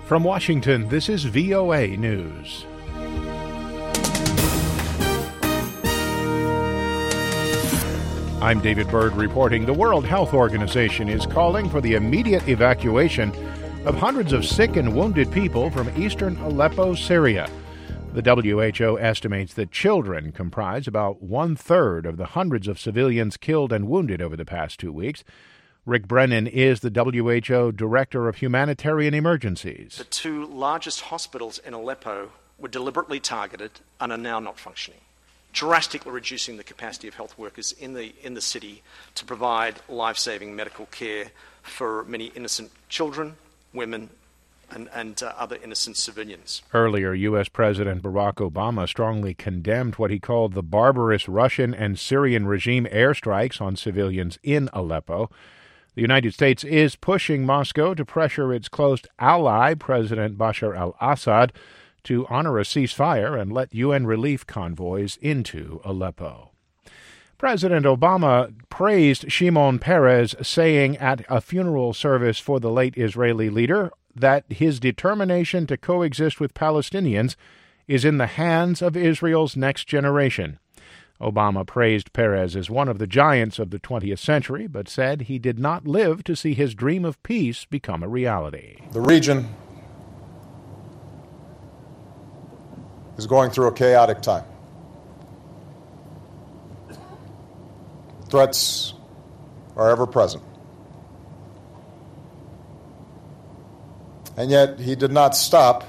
From Washington, this is VOA News. I'm David Byrd reporting. The World Health Organization is calling for the immediate evacuation of hundreds of sick and wounded people from eastern Aleppo, Syria. The WHO estimates that children comprise about one-third of the hundreds of civilians killed and wounded over the past 2 weeks. Rick Brennan is the WHO Director of Humanitarian Emergencies. The two largest hospitals in Aleppo were deliberately targeted and are now not functioning, drastically reducing the capacity of health workers in the city to provide life-saving medical care for many innocent children, women, and other innocent civilians. Earlier, U.S. President Barack Obama strongly condemned what he called the barbarous Russian and Syrian regime airstrikes on civilians in Aleppo. The United States is pushing Moscow to pressure its close ally, President Bashar al-Assad, to honor a ceasefire and let UN relief convoys into Aleppo. President Obama praised Shimon Peres, saying at a funeral service for the late Israeli leader that his determination to coexist with Palestinians is in the hands of Israel's next generation. Obama praised Peres as one of the giants of the 20th century, but said he did not live to see his dream of peace become a reality. The region is going through a chaotic time. Threats are ever present. And yet he did not stop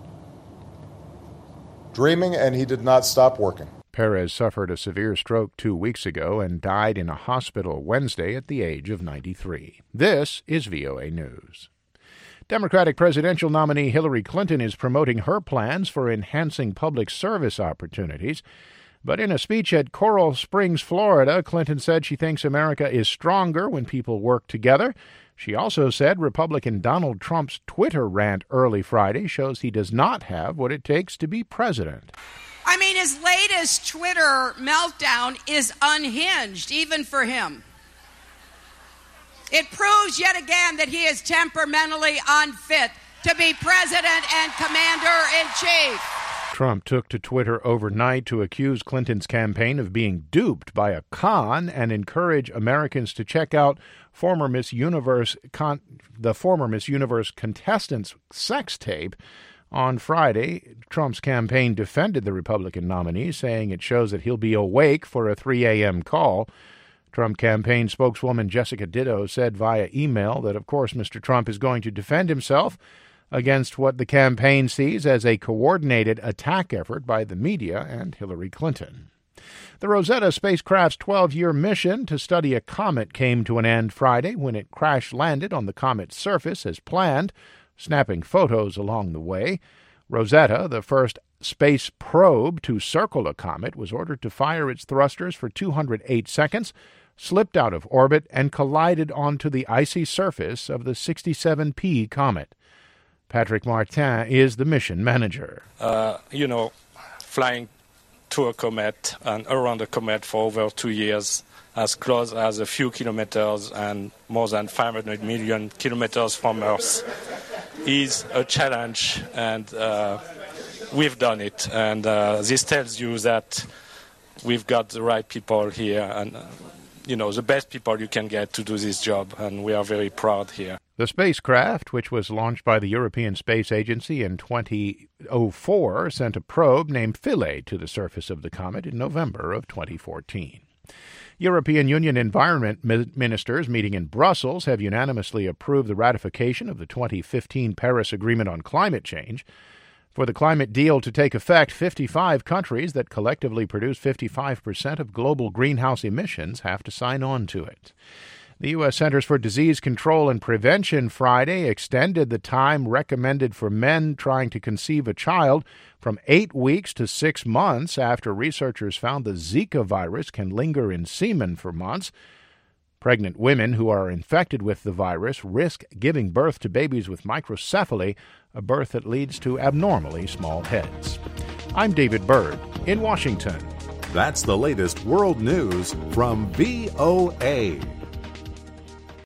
dreaming, and he did not stop working. Peres suffered a severe stroke 2 weeks ago and died in a hospital Wednesday at the age of 93. This is VOA News. Democratic presidential nominee Hillary Clinton is promoting her plans for enhancing public service opportunities. But in a speech at Coral Springs, Florida, Clinton said she thinks America is stronger when people work together. She also said Republican Donald Trump's Twitter rant early Friday shows he does not have what it takes to be president. I mean, his latest Twitter meltdown is unhinged, even for him. It proves yet again that he is temperamentally unfit to be president and commander-in-chief. Trump took to Twitter overnight to accuse Clinton's campaign of being duped by a con and encourage Americans to check out the former Miss Universe contestant's sex tape. On Friday, Trump's campaign defended the Republican nominee, saying it shows that he'll be awake for a 3 a.m. call. Trump campaign spokeswoman Jessica Ditto said via email that, of course, Mr. Trump is going to defend himself against what the campaign sees as a coordinated attack effort by the media and Hillary Clinton. The Rosetta spacecraft's 12-year mission to study a comet came to an end Friday when it crash-landed on the comet's surface as planned, snapping photos along the way. Rosetta, the first space probe to circle a comet, was ordered to fire its thrusters for 208 seconds, slipped out of orbit, and collided onto the icy surface of the 67P comet. Patrick Martin is the mission manager. Flying to a comet and around a comet for over 2 years, as close as a few kilometers and more than 500 million kilometers from Earth, is a challenge, and we've done it. And this tells you that we've got the right people here, and the best people you can get to do this job, and we are very proud here. The spacecraft, which was launched by the European Space Agency in 2004, sent a probe named Philae to the surface of the comet in November of 2014. European Union environment ministers meeting in Brussels have unanimously approved the ratification of the 2015 Paris Agreement on climate change. For the climate deal to take effect, 55 countries that collectively produce 55% of global greenhouse emissions have to sign on to it. The U.S. Centers for Disease Control and Prevention Friday extended the time recommended for men trying to conceive a child from 8 weeks to 6 months after researchers found the Zika virus can linger in semen for months. Pregnant women who are infected with the virus risk giving birth to babies with microcephaly, a birth that leads to abnormally small heads. I'm David Byrd in Washington. That's the latest world news from VOA.